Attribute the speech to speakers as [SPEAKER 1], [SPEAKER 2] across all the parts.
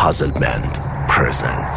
[SPEAKER 1] Puzzle Band presents.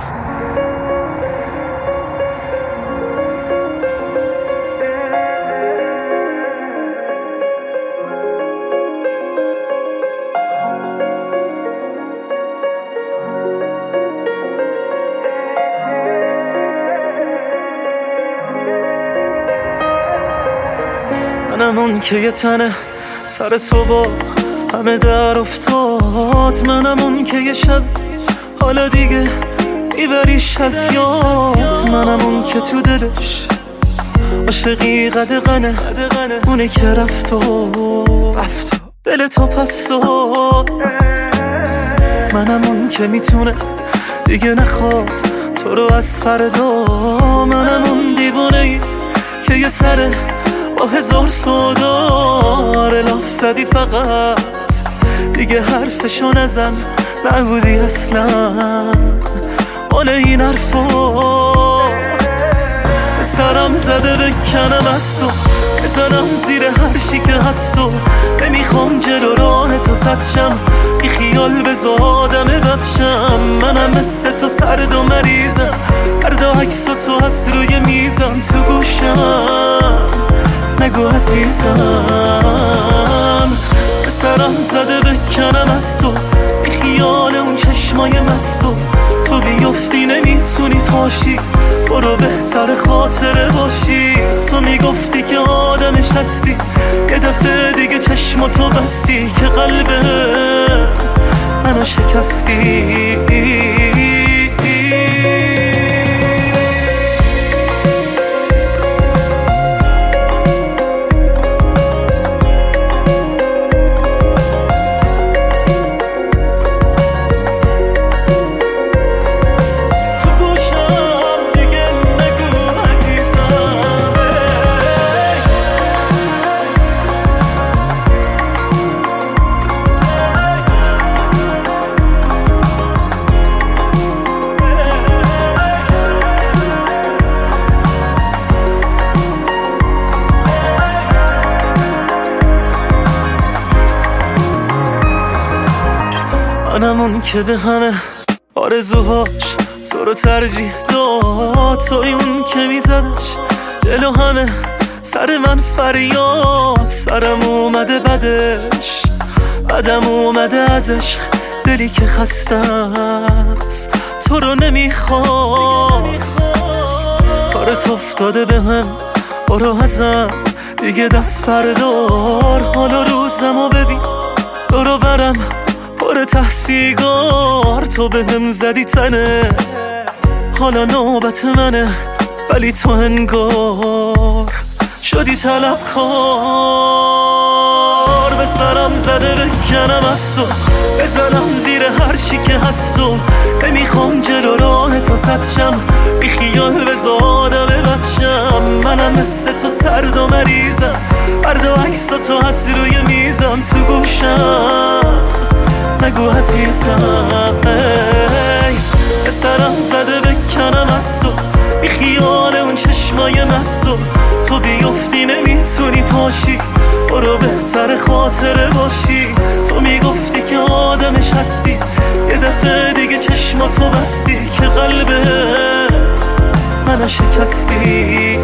[SPEAKER 2] منم اون که یه تنه سر تو با همه در افتاد، منم اون که یه شب حالا دیگه میبریش از یاد، منم اون که تو دلش عاشقی قدغنه، اونه که رفت و دل تو پس داد، منم اون که میتونه دیگه نخواد تو رو از فردا، منم اون دیوانه‌ای که یه سره با هزار سودار لاف زدی فقط دیگه حرفشو نزن، نبودی اصلا مال این حرفا، سرم زده بکنم از تو بزنم زیر هر چی که هست و نمیخوام جلو راه تو سد شم، بی خیال بذار آدم بدشم، منم مثل تو سرد و مریضم، فردا عکس تو هست روی میزم تو گوشم، نگو عزیزم سرم زده بکنم از تو بی خیال اون چشمای مستو، تو بیفتی نمیتونی پاشی برو بهتر خاطره باشی، تو میگفتی که آدمش هستی یه دفعه دیگه چشماتو بستی که قلب منو شکستی، منم اون که به همه آرزوهاش تو رو ترجیح داد، توی اون که میزدش جلو همه سر من فریاد، سرم اومده بدش بدم اومده از عشق، دلی که خسته است تو رو نمیخواد، کارت افتاده به هم برو ازم دیگه دست بردار، حالا روزمو ببین دورو برم پر تحصیگار، تو به هم زدی تنه حالا نوبت منه، ولی تو انگار شدی طلبکار، به سرم زده بکنم از تو بزنم زیر هر چی که هست و نمیخوام جلو راه تو سد شم، بی خیال بذار آدم بدشم، منم مثل تو سرد و مریضم، فردا عکس تو هست روی میزم تو گوشم، نگو عزیزم به سرم زده بکنم از تو بی خیال اون چشمای مستو، تو بیفتی نمیتونی پاشی برو بهتر خاطره باشی، تو میگفتی که آدمش هستی یه دفعه دیگه چشماتو بستی که قلب منو شکستی،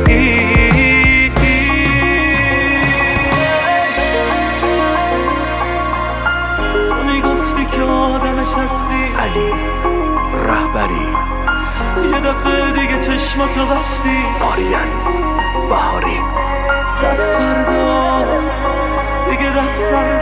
[SPEAKER 1] علی رهبری
[SPEAKER 2] یه دفعه دیگه چشماتو بستی،
[SPEAKER 1] آریان بهاری
[SPEAKER 2] دست بردار دیگه دست بردار.